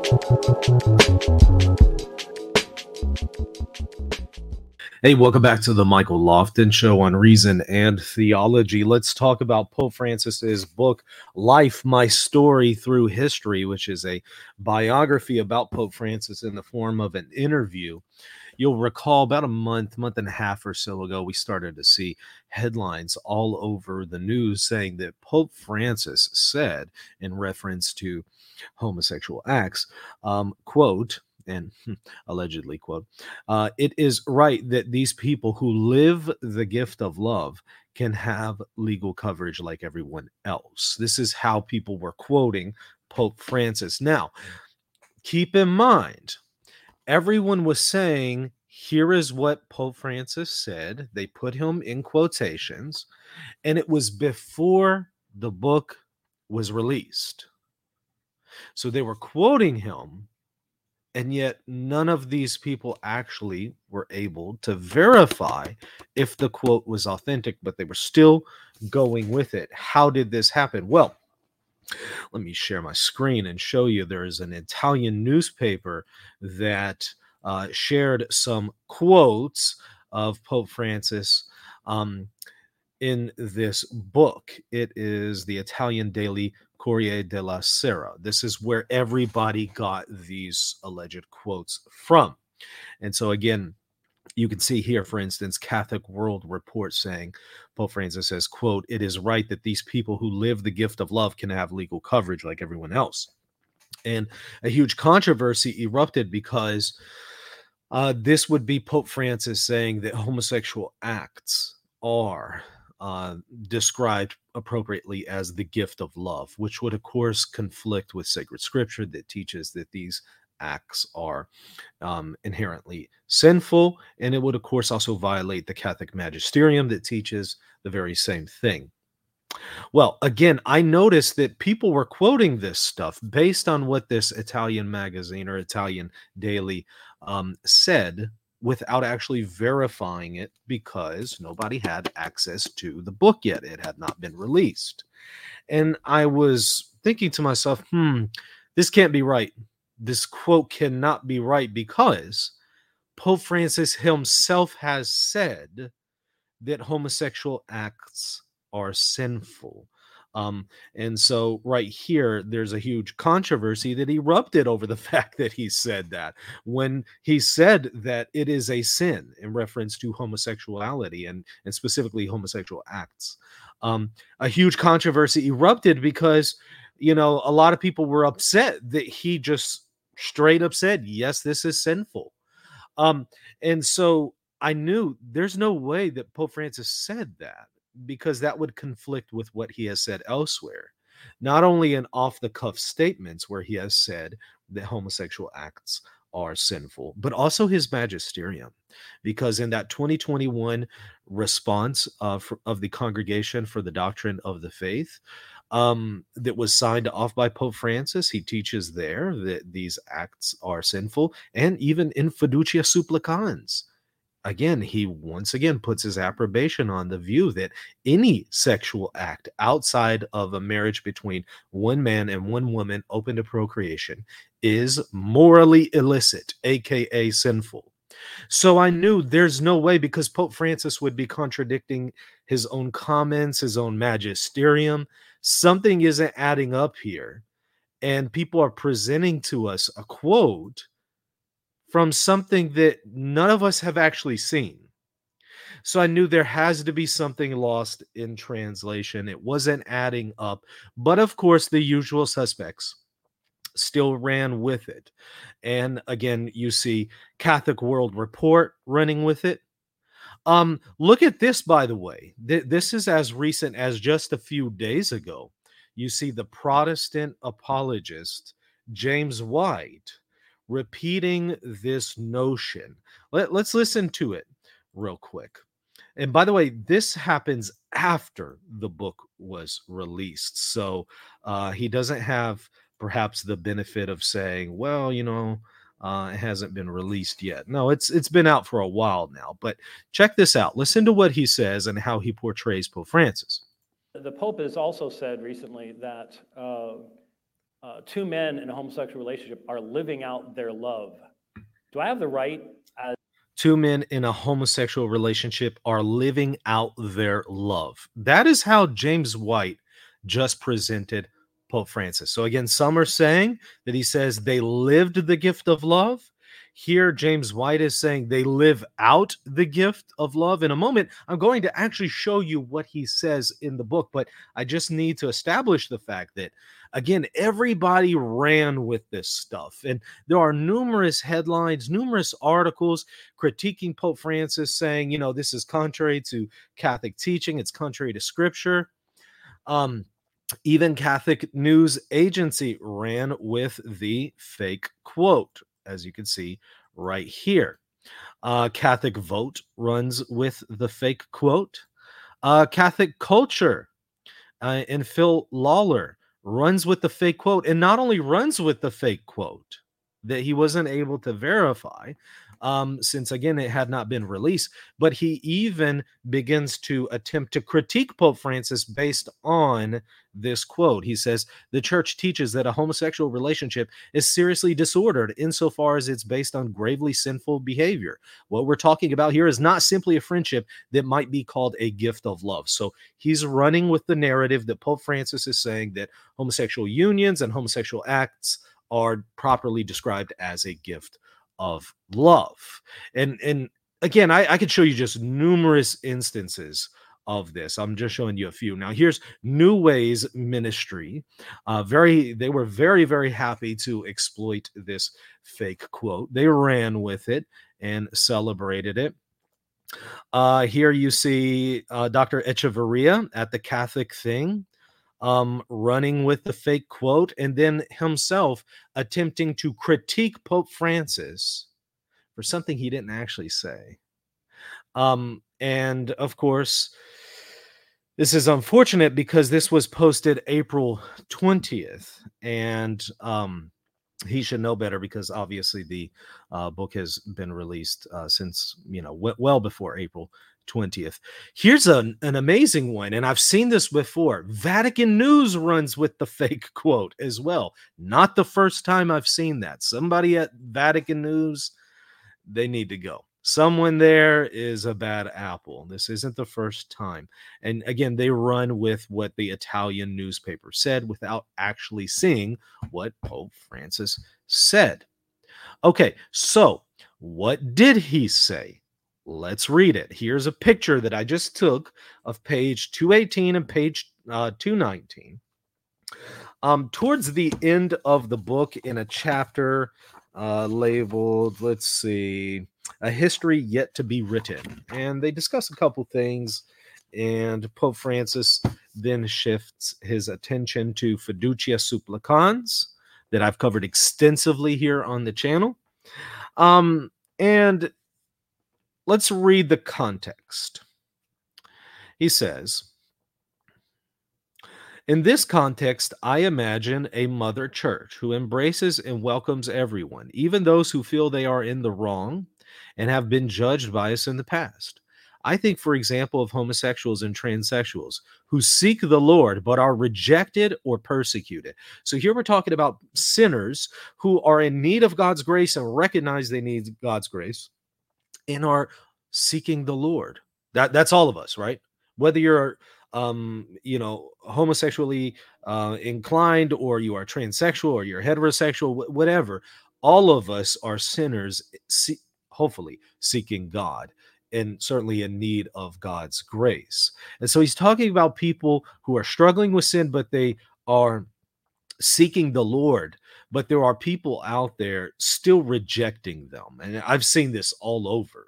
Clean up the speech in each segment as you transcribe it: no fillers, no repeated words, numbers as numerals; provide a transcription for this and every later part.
Hey, welcome back to the Michael Lofton Show on Reason and Theology. Let's talk about Pope Francis's book, Life, My Story Through History, which is a biography about Pope Francis in the form of an interview. You'll recall about a month and a half or so ago, we started to see headlines all over the news saying that Pope Francis said, in reference to homosexual acts, quote, and allegedly quote, it is right that these people who live the gift of love can have legal coverage like everyone else. This is how people were quoting Pope Francis. Now, keep in mind, everyone was saying, here is what Pope Francis said. They put him in quotations, and it was before the book was released. So they were quoting him, and yet none of these people actually were able to verify if the quote was authentic, but they were still going with it. How did this happen? Well, let me share my screen and show you. There is an Italian newspaper that shared some quotes of Pope Francis in this book. It is the Italian daily Corriere della Sera. This is where everybody got these alleged quotes from. And so again, you can see here, for instance, Catholic World Report saying, Pope Francis says, quote, it is right that these people who live the gift of love can have legal coverage like everyone else. And a huge controversy erupted because this would be Pope Francis saying that homosexual acts are described appropriately as the gift of love, which would, of course, conflict with sacred scripture that teaches that these acts are inherently sinful. And it would, of course, also violate the Catholic magisterium that teaches the very same thing. Well, again, I noticed that people were quoting this stuff based on what this Italian magazine or Italian daily said, without actually verifying it, because nobody had access to the book yet. It had not been released. And I was thinking to myself, this can't be right. This quote cannot be right, because Pope Francis himself has said that homosexual acts are sinful. And so right here, there's a huge controversy that erupted over the fact that he said that, when he said that it is a sin in reference to homosexuality and specifically homosexual acts. A huge controversy erupted because, a lot of people were upset that he just straight up said, yes, this is sinful. And so I knew there's no way that Pope Francis said that, because that would conflict with what he has said elsewhere, not only in off-the-cuff statements where he has said that homosexual acts are sinful, but also his magisterium, because in that 2021 response of the Congregation for the Doctrine of the Faith that was signed off by Pope Francis, he teaches there that these acts are sinful, and even in Fiducia Supplicans, again, he once again puts his approbation on the view that any sexual act outside of a marriage between one man and one woman open to procreation is morally illicit, aka sinful. So I knew there's no way, because Pope Francis would be contradicting his own comments, his own magisterium. Something isn't adding up here. And people are presenting to us a quote from something that none of us have actually seen. So I knew there has to be something lost in translation. It wasn't adding up. But of course, the usual suspects still ran with it. And again, you see Catholic World Report running with it. Look at this, by the way. This is as recent as just a few days ago. You see the Protestant apologist James White repeating this notion. Let's listen to it real quick. And by the way, this happens after the book was released. So he doesn't have perhaps the benefit of saying, well, it hasn't been released yet. No, it's been out for a while now. But check this out. Listen to what he says and how he portrays Pope Francis. The Pope has also said recently that two men in a homosexual relationship are living out their love. Do I have the right as Two men in a homosexual relationship are living out their love. That is how James White just presented Pope Francis. So, again, some are saying that he says they lived the gift of love. Here, James White is saying they live out the gift of love. In a moment, I'm going to actually show you what he says in the book, but I just need to establish the fact that, again, everybody ran with this stuff. And there are numerous headlines, numerous articles critiquing Pope Francis, saying, this is contrary to Catholic teaching, it's contrary to scripture. Even Catholic News Agency ran with the fake quote, as you can see right here. Catholic Vote runs with the fake quote. Catholic Culture and Phil Lawler runs with the fake quote, and not only runs with the fake quote that he wasn't able to verify, since, again, it had not been released, but he even begins to attempt to critique Pope Francis based on this quote. He says, the church teaches that a homosexual relationship is seriously disordered insofar as it's based on gravely sinful behavior. What we're talking about here is not simply a friendship that might be called a gift of love. So he's running with the narrative that Pope Francis is saying that homosexual unions and homosexual acts are properly described as a gift of love. And again, I could show you just numerous instances of this. I'm just showing you a few. Now, here's New Ways Ministry. They were very, very happy to exploit this fake quote. They ran with it and celebrated it. Here you see Dr. Echeverria at the Catholic Thing, running with the fake quote, and then himself attempting to critique Pope Francis for something he didn't actually say. And of course, this is unfortunate because this was posted April 20th, and he should know better because obviously the book has been released since, well before April 20th. Here's an amazing one, and I've seen this before. Vatican News runs with the fake quote as well. Not the first time I've seen that. Somebody at Vatican News, they need to go. Someone there is a bad apple. This isn't the first time. And again, they run with what the Italian newspaper said without actually seeing what Pope Francis said. Okay, so what did he say? Let's read it. Here's a picture that I just took of page 218 and page 219. Towards the end of the book, in a chapter labeled, let's see, A History Yet to Be Written. And they discuss a couple things, and Pope Francis then shifts his attention to Fiducia Supplicans, that I've covered extensively here on the channel. And let's read the context. He says, in this context, I imagine a mother church who embraces and welcomes everyone, even those who feel they are in the wrong and have been judged by us in the past. I think, for example, of homosexuals and transsexuals who seek the Lord but are rejected or persecuted. So here we're talking about sinners who are in need of God's grace and recognize they need God's grace and are seeking the Lord. That's all of us, right? Whether you're homosexually inclined, or you are transsexual, or you're heterosexual, whatever, all of us are sinners, hopefully seeking God, and certainly in need of God's grace. And so he's talking about people who are struggling with sin, but they are seeking the Lord. But there are people out there still rejecting them. And I've seen this all over.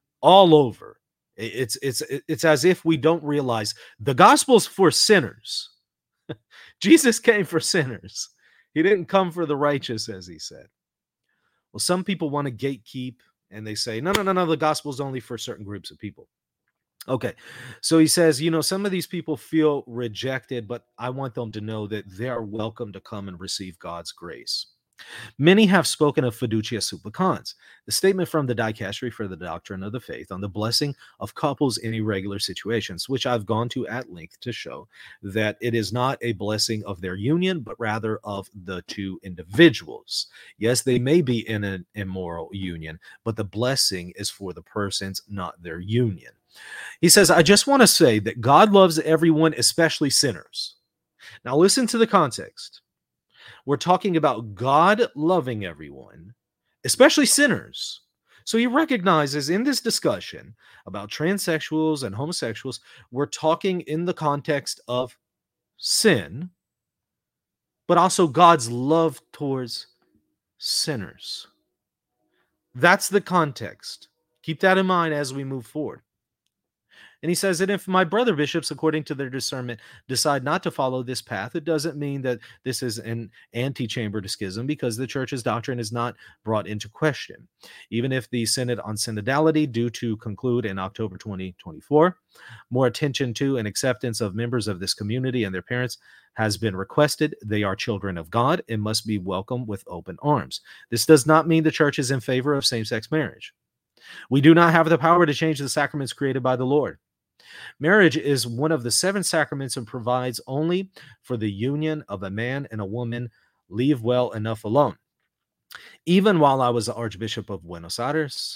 It's as if we don't realize the gospel's for sinners. Jesus came for sinners. He didn't come for the righteous, as he said. Well, some people want to gatekeep, and they say, no, the gospel's only for certain groups of people. Okay, so he says, some of these people feel rejected, but I want them to know that they are welcome to come and receive God's grace. Many have spoken of fiducia supplicans, the statement from the Dicastery for the Doctrine of the Faith on the blessing of couples in irregular situations, which I've gone to at length to show that it is not a blessing of their union, but rather of the two individuals. Yes, they may be in an immoral union, but the blessing is for the persons, not their union. He says, I just want to say that God loves everyone, especially sinners. Now, listen to the context. We're talking about God loving everyone, especially sinners. So he recognizes in this discussion about transsexuals and homosexuals, we're talking in the context of sin, but also God's love towards sinners. That's the context. Keep that in mind as we move forward. And he says that if my brother bishops, according to their discernment, decide not to follow this path, it doesn't mean that this is an antechamber to schism, because the church's doctrine is not brought into question. Even if the Synod on Synodality, due to conclude in October 2024, more attention to and acceptance of members of this community and their parents has been requested, they are children of God and must be welcomed with open arms. This does not mean the church is in favor of same-sex marriage. We do not have the power to change the sacraments created by the Lord. Marriage is one of the 7 sacraments and provides only for the union of a man and a woman. Leave well enough alone. Even while I was the Archbishop of Buenos Aires,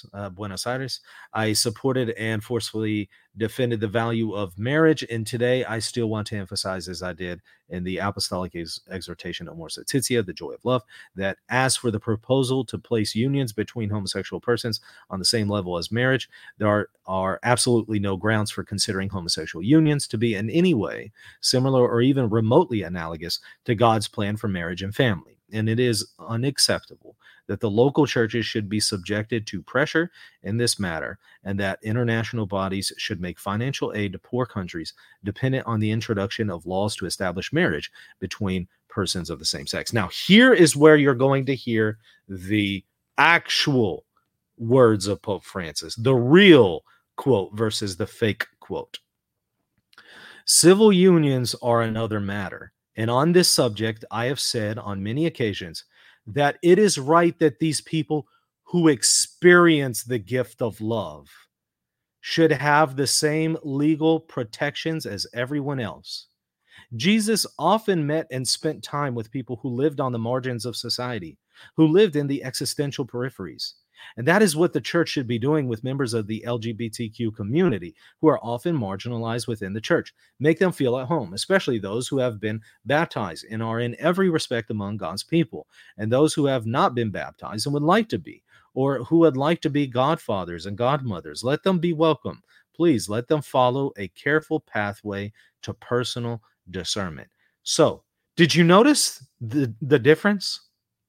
I supported and forcefully defended the value of marriage. And today I still want to emphasize, as I did in the Apostolic Exhortation Amor Laetitia, the joy of love, that as for the proposal to place unions between homosexual persons on the same level as marriage, there are absolutely no grounds for considering homosexual unions to be in any way similar or even remotely analogous to God's plan for marriage and family. And it is unacceptable that the local churches should be subjected to pressure in this matter, and that international bodies should make financial aid to poor countries dependent on the introduction of laws to establish marriage between persons of the same sex. Now, here is where you're going to hear the actual words of Pope Francis, the real quote versus the fake quote. Civil unions are another matter. And on this subject, I have said on many occasions that it is right that these people who experience the gift of love should have the same legal protections as everyone else. Jesus often met and spent time with people who lived on the margins of society, who lived in the existential peripheries. And that is what the church should be doing with members of the LGBTQ community who are often marginalized within the church. Make them feel at home, especially those who have been baptized and are in every respect among God's people, and those who have not been baptized and would like to be, or who would like to be godfathers and godmothers. Let them be welcome. Please let them follow a careful pathway to personal discernment. So, did you notice the difference?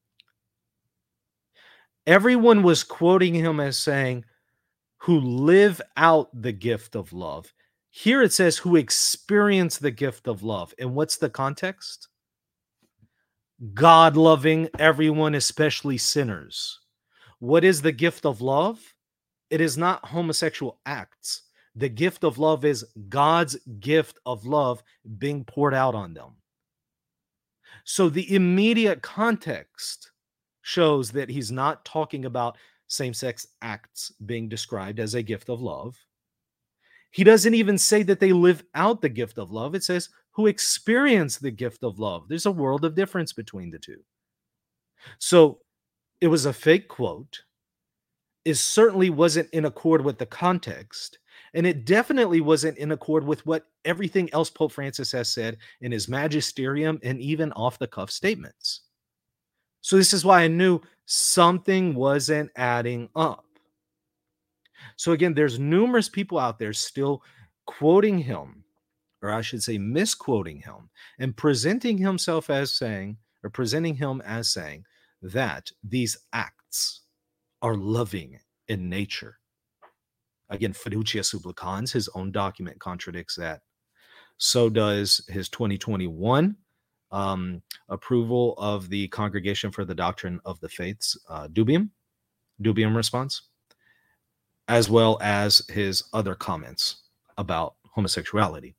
Everyone was quoting him as saying, who live out the gift of love. Here it says, who experience the gift of love. And what's the context? God loving everyone, especially sinners. What is the gift of love? It is not homosexual acts. The gift of love is God's gift of love being poured out on them. So the immediate context shows that he's not talking about same-sex acts being described as a gift of love. He doesn't even say that they live out the gift of love. It says who experience the gift of love. There's a world of difference between the two. So it was a fake quote. It certainly wasn't in accord with the context, and it definitely wasn't in accord with what everything else Pope Francis has said in his magisterium and even off-the-cuff statements. So this is why I knew something wasn't adding up. So again, there's numerous people out there still quoting him, or I should say misquoting him, and presenting himself as saying, or presenting him as saying that these acts are loving in nature. Again, Fiducia Supplicans, his own document contradicts that. So does his 2021 approval of the Congregation for the Doctrine of the Faith's Dubium response, as well as his other comments about homosexuality.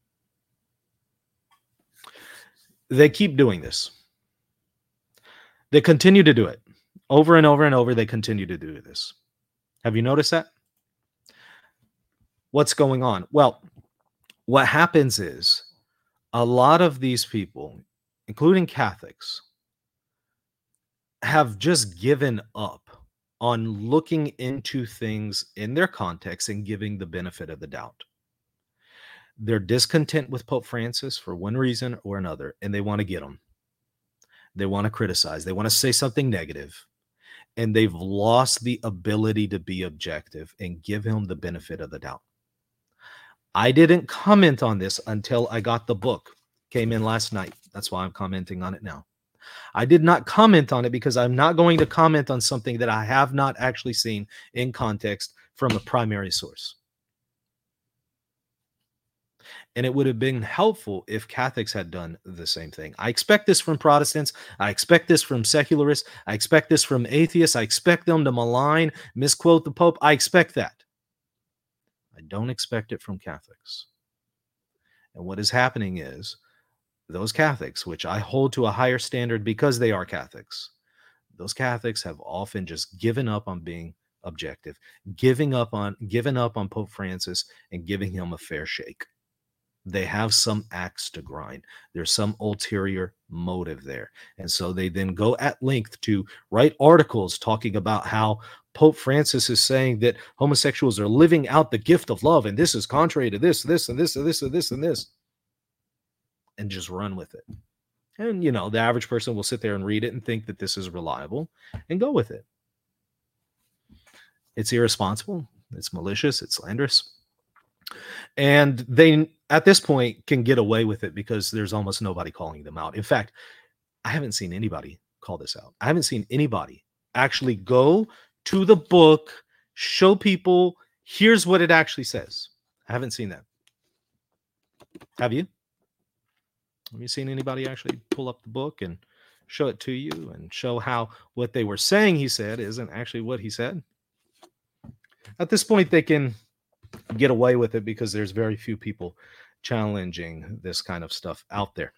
They keep doing this. They continue to do it over and over and over. They continue to do this. Have you noticed that? What's going on? Well, what happens is a lot of these people, including Catholics, have just given up on looking into things in their context and giving the benefit of the doubt. They're discontent with Pope Francis for one reason or another, and they want to get him. They want to criticize. They want to say something negative, and they've lost the ability to be objective and give him the benefit of the doubt. I didn't comment on this until I got the book. Came in last night. That's why I'm commenting on it now. I did not comment on it because I'm not going to comment on something that I have not actually seen in context from a primary source. And it would have been helpful if Catholics had done the same thing. I expect this from Protestants. I expect this from secularists. I expect this from atheists. I expect them to malign, misquote the Pope. I expect that. I don't expect it from Catholics. And what is happening is those Catholics, which I hold to a higher standard because they are Catholics, those Catholics have often just given up on being objective, given up on Pope Francis and giving him a fair shake. They have some axe to grind. There's some ulterior motive there. And so they then go at length to write articles talking about how Pope Francis is saying that homosexuals are living out the gift of love, and this is contrary to this, this, and this, and this, and this, and this, and just run with it. And, you know, the average person will sit there and read it and think that this is reliable and go with it. It's irresponsible. It's malicious. It's slanderous. And they, at this point, can get away with it because there's almost nobody calling them out. In fact, I haven't seen anybody call this out. I haven't seen anybody actually go to the book, show people, here's what it actually says. I haven't seen that. Have you? Have you seen anybody actually pull up the book and show it to you and show how what they were saying he said isn't actually what he said? At this point, they can get away with it because there's very few people challenging this kind of stuff out there.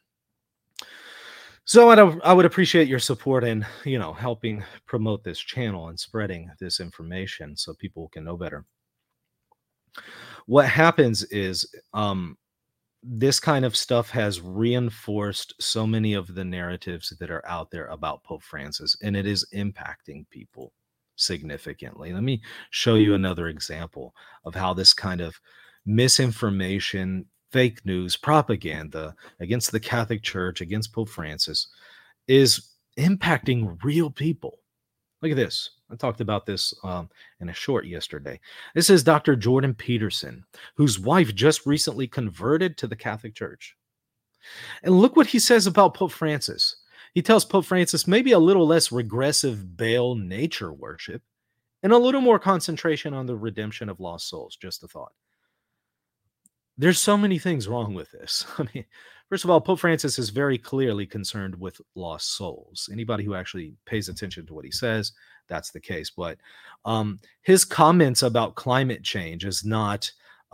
So I would appreciate your support in, you know, helping promote this channel and spreading this information so people can know better. What happens is this kind of stuff has reinforced so many of the narratives that are out there about Pope Francis, and it is impacting people significantly. Let me show you another example of how this kind of misinformation, fake news, propaganda against the Catholic Church, against Pope Francis, is impacting real people. Look at this. I talked about this in a short yesterday. This is Dr. Jordan Peterson, whose wife just recently converted to the Catholic Church. And look what he says about Pope Francis. He tells Pope Francis maybe a little less regressive Baal nature worship and a little more concentration on the redemption of lost souls. Just a thought. There's so many things wrong with this. I mean, first of all, Pope Francis is very clearly concerned with lost souls. Anybody who actually pays attention to what he says, that's the case. But his comments about climate change is not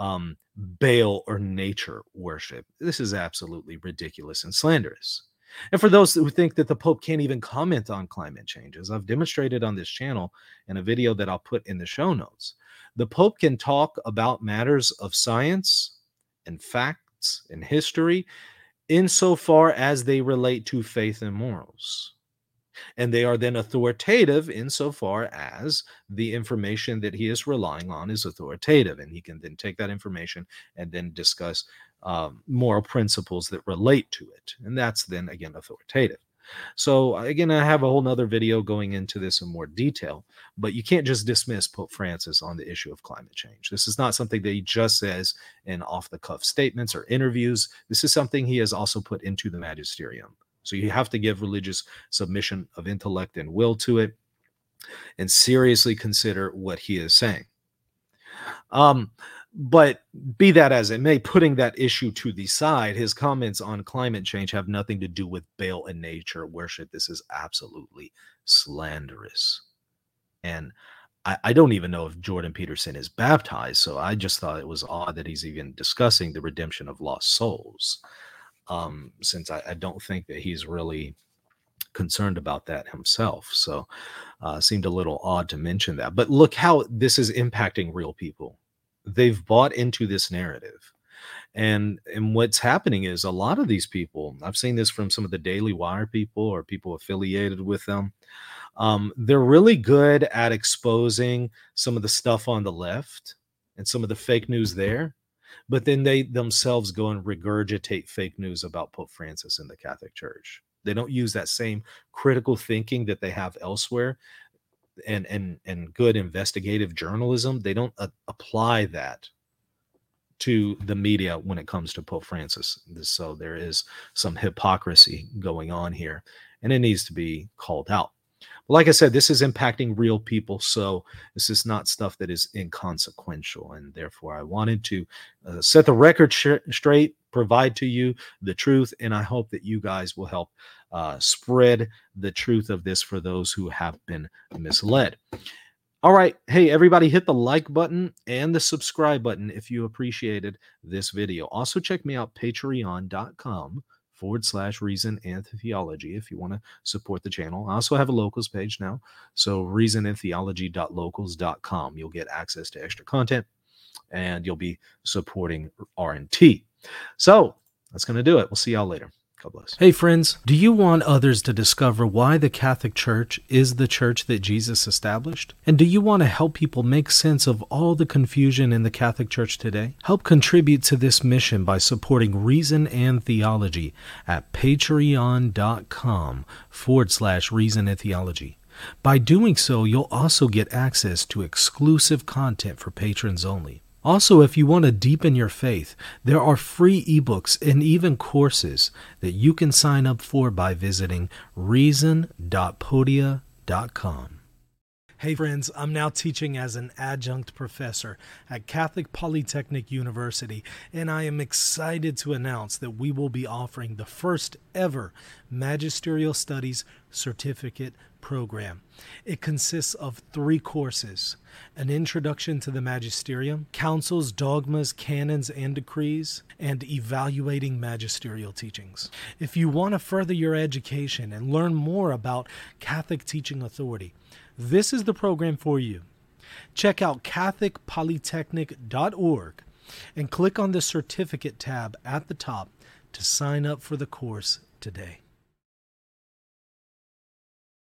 Baal or nature worship. This is absolutely ridiculous and slanderous. And for those who think that the Pope can't even comment on climate change, as I've demonstrated on this channel in a video that I'll put in the show notes, the Pope can talk about matters of science and facts and history insofar as they relate to faith and morals. And they are then authoritative insofar as the information that he is relying on is authoritative. And he can then take that information and then discuss moral principles that relate to it. And that's then, again, authoritative. So, again, I have a whole nother video going into this in more detail, but you can't just dismiss Pope Francis on the issue of climate change. This is not something that he just says in off-the-cuff statements or interviews. This is something he has also put into the magisterium. So you have to give religious submission of intellect and will to it and seriously consider what he is saying. But be that as it may, putting that issue to the side, his comments on climate change have nothing to do with Baal and nature worship. This is absolutely slanderous. And I don't even know if Jordan Peterson is baptized, so I just thought it was odd that he's even discussing the redemption of lost souls, since I don't think that he's really concerned about that himself. So seemed a little odd to mention that. But look how this is impacting real people. They've bought into this narrative. And what's happening is a lot of these people, I've seen this from some of the Daily Wire people or people affiliated with them. They're really good at exposing some of the stuff on the left and some of the fake news there, but then they themselves go and regurgitate fake news about Pope Francis in the Catholic Church. They don't use that same critical thinking that they have elsewhere and good investigative journalism. They don't apply that to the media when it comes to Pope Francis. So there is some hypocrisy going on here, and it needs to be called out. Like I said, this is impacting real people, so this is not stuff that is inconsequential, and therefore I wanted to set the record straight, provide to you the truth, and I hope that you guys will help spread the truth of this for those who have been misled. All right. Hey, everybody, hit the like button and the subscribe button if you appreciated this video. Also, check me out, patreon.com/Reason and Theology if you want to support the channel. I also have a locals page now, so reasonandtheology.locals.com. You'll get access to extra content, and you'll be supporting RNT. So that's going to do it. We'll see y'all later. God bless. Hey friends, do you want others to discover why the Catholic Church is the church that Jesus established? And do you want to help people make sense of all the confusion in the Catholic Church today? Help contribute to this mission by supporting Reason and Theology at patreon.com/Reason and Theology. By doing so, you'll also get access to exclusive content for patrons only. Also, if you want to deepen your faith, there are free ebooks and even courses that you can sign up for by visiting reason.podia.com. Hey friends, I'm now teaching as an adjunct professor at Catholic Polytechnic University, and I am excited to announce that we will be offering the first ever Magisterial Studies Certificate program. It consists of 3 courses: an introduction to the magisterium, councils, dogmas, canons, and decrees, and evaluating magisterial teachings. If you want to further your education and learn more about Catholic teaching authority, this is the program for you. Check out catholicpolytechnic.org and click on the certificate tab at the top to sign up for the course today.